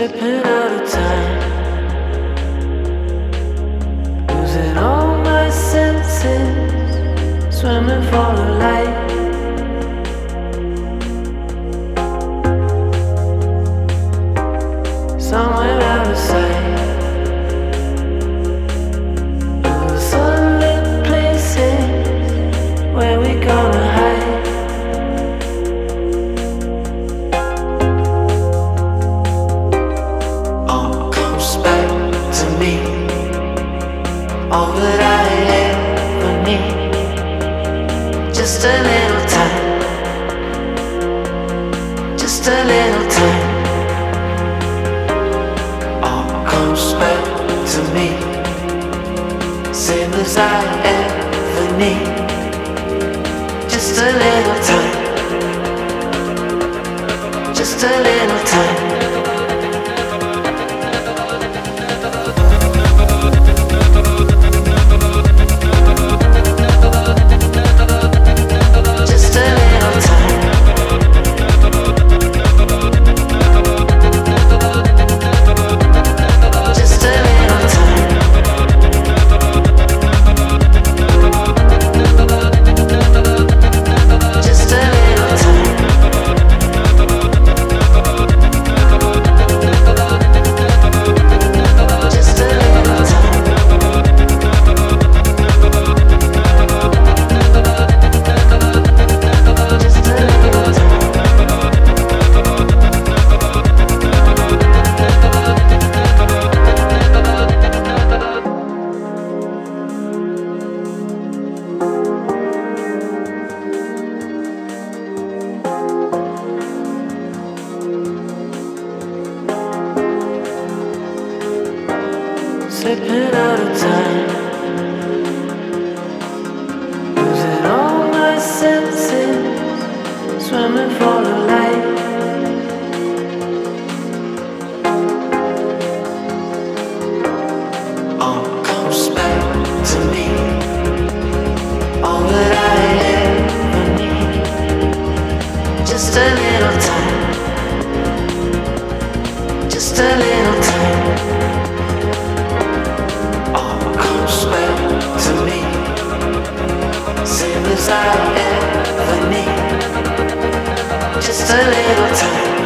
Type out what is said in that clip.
Slipping out of time, losing all my senses, swimming for the light. Somewhere out of sight, the sunlit places where we gonna hide. All comes back to me, all that I ever need. Just a little time, just a little time. Comes back to me, same as I ever need. Just a little time, just a little time. Just a little time. Just a little time. Just a little time. Just a little time. Just a little time. Slipping out of time, losing all my senses, swimming for the light. All comes back to me, all that I ever need. Just a little time, just a little time. Comes back to me, same as I ever need. Just a little time.